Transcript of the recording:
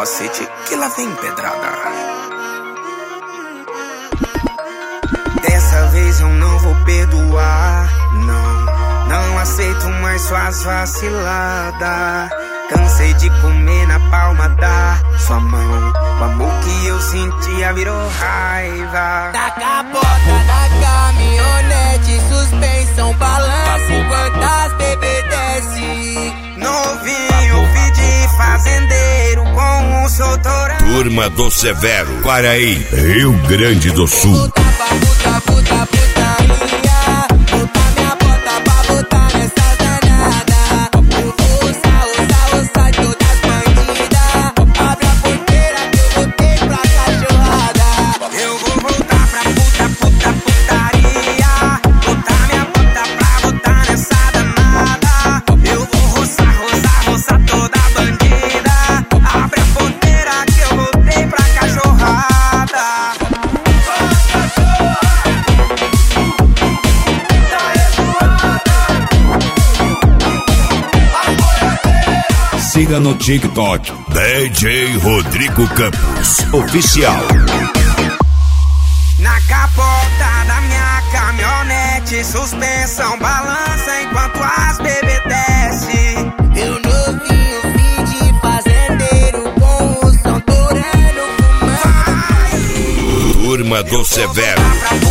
capacete que lá vem pedrada. Dessa vez eu não vou perdoar, não aceito mais suas vaciladas. Cansei de comer na palma da sua mão. O amor que eu sentia virou raiva. Na capota da caminhonete, suspensão balança enquanto as bebê desce. Novinho, filho de fazendeiro com um soltorão. Turma do Severo, Quaraí, Rio Grande do Sul. Puta, putaria. Bota minha bota pra botar nessa danada. Eu vou usar todas as bandidas. Abre a porteira que eu voltei pra cachorrada. Eu vou voltar pra putaria. Botar minha bota pra botar nessa danada. Eu vou roçar toda a bandida. Abre a porteira que eu voltei pra cachorrada. Siga no TikTok, DJ Rodrigo Campos Oficial. Na capota da minha caminhonete, suspensão balança enquanto as bebê desce. Eu novinho, filho de fazendeiro com o som torando fumando. Turma do Severo.